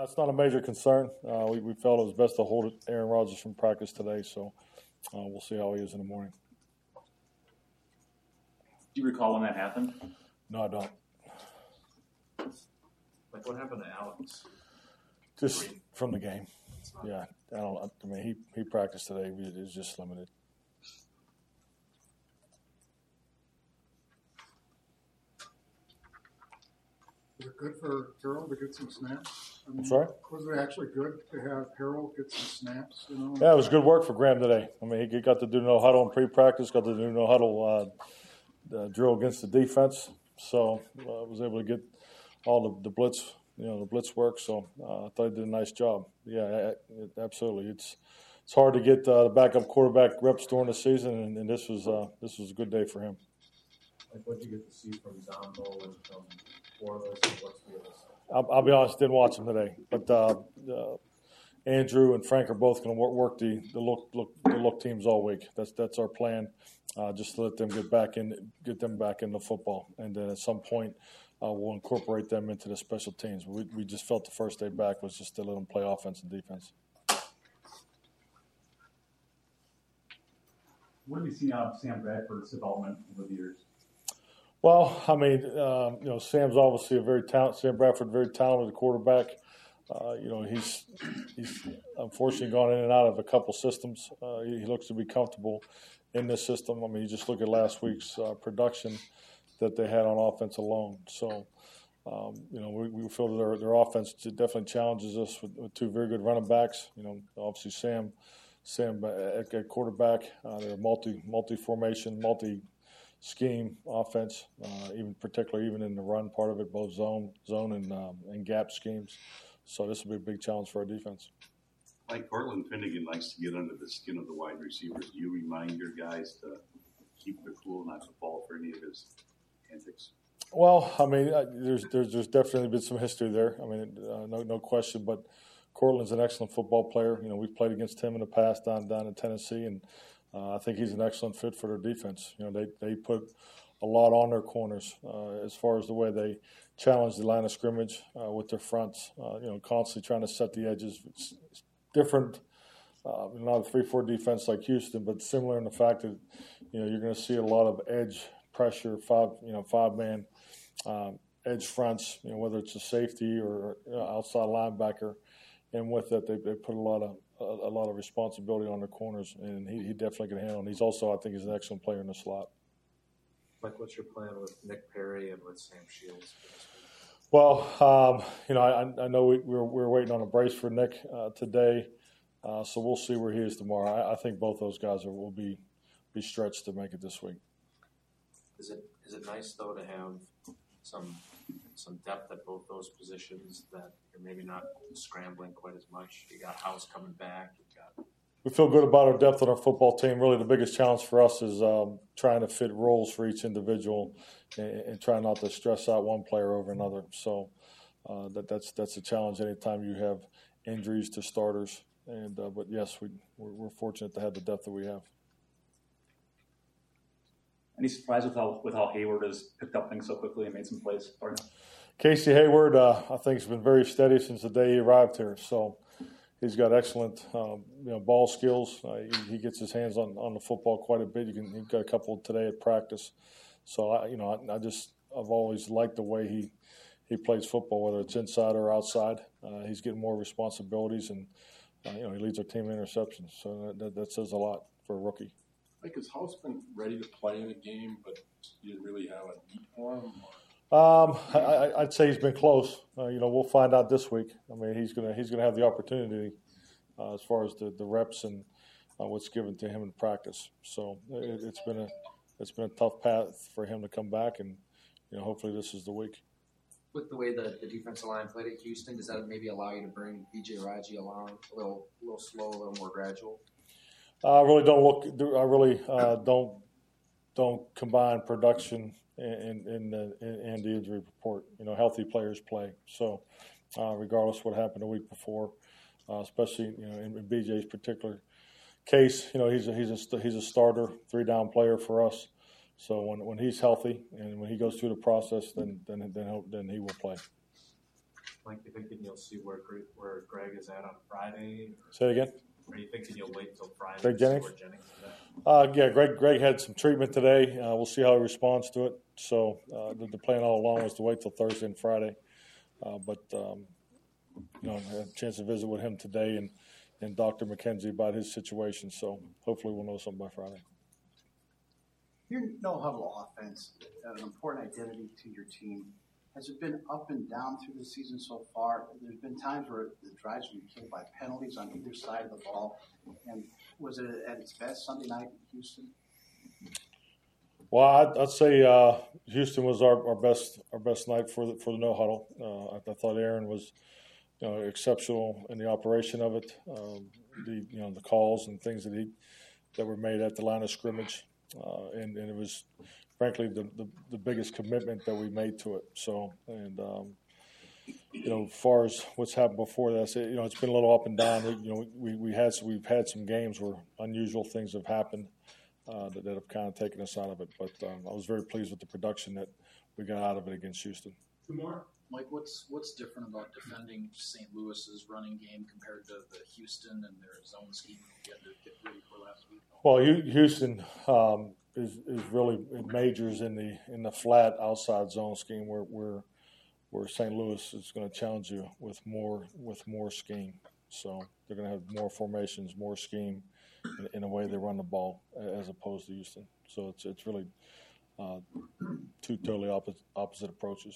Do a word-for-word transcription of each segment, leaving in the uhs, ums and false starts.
Uh, it's not a major concern. Uh, we, we felt it was best to hold Aaron Rodgers from practice today, so uh, we'll see how he is in the morning. Do you recall when that happened? No, I don't. Like what happened to Alex? Just from the game. Yeah, I don't. I mean, he, he practiced today. It was just limited. Was it good for Harold to get some snaps? I mean, I'm sorry? Was it actually good to have Harold get some snaps? You know? Yeah, it was good work for Graham today. I mean, he got to do no huddle in pre-practice, got to do no huddle uh, uh, drill against the defense. So I uh, was able to get all the, the blitz, you know, the blitz work. So uh, I thought he did a nice job. Yeah, it, absolutely. It's it's hard to get uh, the backup quarterback reps during the season, and, and this was uh, this was a good day for him. Like what did you get to see from Zombo and from Bortles and what's the other stuff? I'll, I'll be honest, didn't watch him today, but uh, uh, Andrew and Frank are both going to work, work the the look look the look teams all week. That's that's our plan. Uh, just to let them get back in, get them back into football, and then at some point uh, we'll incorporate them into the special teams. We we just felt the first day back was just to let them play offense and defense. What have you seen out of Sam Bradford's development over the years? Well, I mean, um, you know, Sam's obviously a very talented. Sam Bradford, very talented quarterback. Uh, you know, he's he's unfortunately gone in and out of a couple systems. Uh, he, he looks to be comfortable in this system. I mean, you just look at last week's uh, production that they had on offense alone. So, um, you know, we, we feel that their, their offense definitely challenges us with, with two very good running backs. You know, obviously Sam, Sam at, at quarterback. Uh, they're multi multi formation, multi scheme offense, uh, even particularly even in the run part of it, both zone, zone and um, and gap schemes. So this will be a big challenge for our defense. Like Cortland Finnegan likes to get under the skin of the wide receivers. Do you remind your guys to keep their cool, not to fall for any of his antics? Well, I mean, there's there's, there's definitely been some history there. I mean, uh, no no question. But Cortland's an excellent football player. You know, we've played against him in the past down down in Tennessee, and uh, I think he's an excellent fit for their defense. You know, they they put a lot on their corners uh, as far as the way they challenge the line of scrimmage uh, with their fronts. Uh, you know, constantly trying to set the edges. It's, it's different, uh, not a three four defense like Houston, but similar in the fact that you know you're going to see a lot of edge pressure, five you know five man um, edge fronts. You know, whether it's a safety or you know, outside linebacker, and with that they, they put a lot of a, a lot of responsibility on their corners, and he, he definitely can handle. And he's also, I think, he's an excellent player in the slot. Mike, what's your plan with Nick Perry and with Sam Shields? Well, um, you know, I, I know we, we're, we're waiting on a brace for Nick uh, today, uh, so we'll see where he is tomorrow. I, I think both those guys are, will be be stretched to make it this week. Is it is it nice though to have some some depth at both those positions that you're maybe not scrambling quite as much? You got House coming back. You got. We feel good about our depth on our football team. Really, the biggest challenge for us is um, trying to fit roles for each individual and, and trying not to stress out one player over another. So uh, that, that's that's a challenge anytime you have injuries to starters. And uh, but yes, we we're, we're fortunate to have the depth that we have. Any surprise with how with how Hayward has picked up things so quickly and made some plays for him? Casey Hayward, uh, I think, has been very steady since the day he arrived here. So. He's got excellent, um, you know, ball skills. Uh, he, he gets his hands on, on the football quite a bit. You can, he's got a couple today at practice. So I, you know, I, I just I've always liked the way he, he plays football, whether it's inside or outside. Uh, he's getting more responsibilities, and uh, you know, he leads our team in interceptions. So that, that says a lot for a rookie. Like, has House been ready to play in a game, but you didn't really have a need for him? Or? Um, I, I'd say he's been close. Uh, you know, we'll find out this week. I mean, he's gonna he's gonna have the opportunity uh, as far as the, the reps and uh, what's given to him in practice. So it, it's been a it's been a tough path for him to come back, and you know, hopefully this is the week. With the way the, the defensive line played at Houston, does that maybe allow you to bring B J Raji along a little a little slow, a little more gradual? I really don't look. I really uh, don't don't combine production in in the in the injury report. You know, healthy players play. So, uh, regardless of what happened the week before, uh, especially you know in, in B J's particular case, you know he's a, he's a he's a starter, three down player for us. So when when he's healthy and when he goes through the process, then then then he'll, then he will play. Mike, you thinking you'll see where Greg, where Greg is at on Friday? Say it again. Or are you thinking you'll wait until Friday Greg to see Jennings? where Jennings is at? Uh, yeah, Greg. Greg had some treatment today. Uh, we'll see how he responds to it. So uh, the, the plan all along was to wait till Thursday and Friday, uh, but um, you know, I had a chance to visit with him today and, and Doctor McKenzie about his situation. So hopefully we'll know something by Friday. Your no-huddle offense, uh, an important identity to your team. Has it been up and down through the season so far? There's been times where the drives have been killed by penalties on either side of the ball. And was it at its best Sunday night in Houston? Well, I'd, I'd say uh, Houston was our, our best our best night for the for the no huddle. Uh, I, I thought Aaron was, you know, exceptional in the operation of it. Um, the you know the calls and things that he that were made at the line of scrimmage, uh, and, and it was, frankly, the, the the biggest commitment that we made to it. So and. Um, You know, as far as what's happened before that, you know, it's been a little up and down. You know, we we had we've had some games where unusual things have happened uh, that, that have kind of taken us out of it. But um, I was very pleased with the production that we got out of it against Houston. Two more. Mike, what's what's different about defending Saint Louis's running game compared to the Houston and their zone scheme you had to get ready for last week? Well, Houston um, is is really it majors in the in the flat outside zone scheme where where. where Saint Louis is going to challenge you with more with more scheme. So they're going to have more formations, more scheme in, in the way they run the ball as opposed to Houston. So it's it's really uh, two totally opposite, opposite approaches.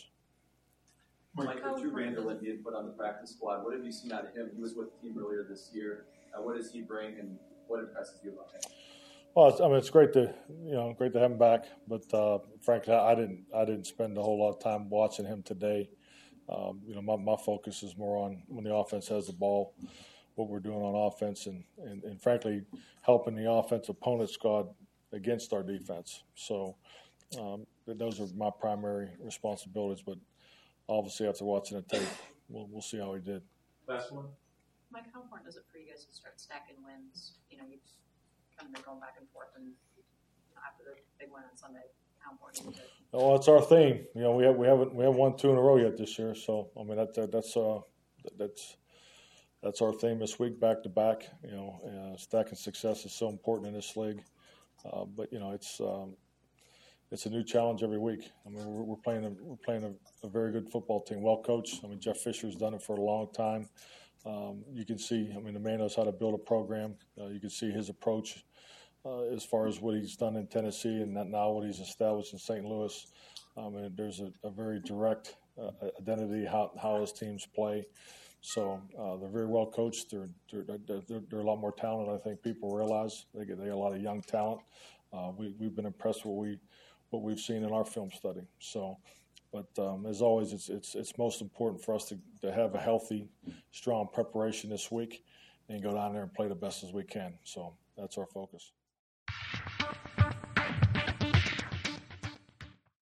Mike, Drew Randall that you put on the practice squad, what have you seen out of him? He was with the team earlier this year. Uh, what does he bring, and what impresses you about him? Well, it's, I mean, it's great to you know great to have him back, but uh, frankly, I didn't I didn't spend a whole lot of time watching him today. Um, you know, my, my focus is more on when the offense has the ball, what we're doing on offense, and, and, and frankly, helping the offense opponent squad against our defense. So um, those are my primary responsibilities. But obviously, after watching the tape, we'll we'll see how he did. Last one. Mike, how important is it for you guys to start stacking wins? You know, you've kind of been going back and forth, and you know, after the big win on Sunday, how important is it? Well, it's our theme. You know, we have we haven't we haven't won two in a row yet this year. So I mean that, that that's uh that's that's our theme this week, back to back. You know, uh, stacking success is so important in this league. Uh, but you know, it's um, it's a new challenge every week. I mean, we're, we're playing a we're playing a, a very good football team, well coached. I mean, Jeff Fisher's done it for a long time. Um, you can see, I mean, the man knows how to build a program. Uh, you can see his approach uh, as far as what he's done in Tennessee and now what he's established in Saint Louis. I mean, there's a, a very direct uh, identity how how his teams play. So uh, they're very well coached. They're they're, they're they're a lot more talented, I think people realize. They get they get a lot of young talent. Uh, we we've been impressed with what we what we've seen in our film study. So. But um, as always, it's it's it's most important for us to, to have a healthy, strong preparation this week and go down there and play the best as we can. So that's our focus.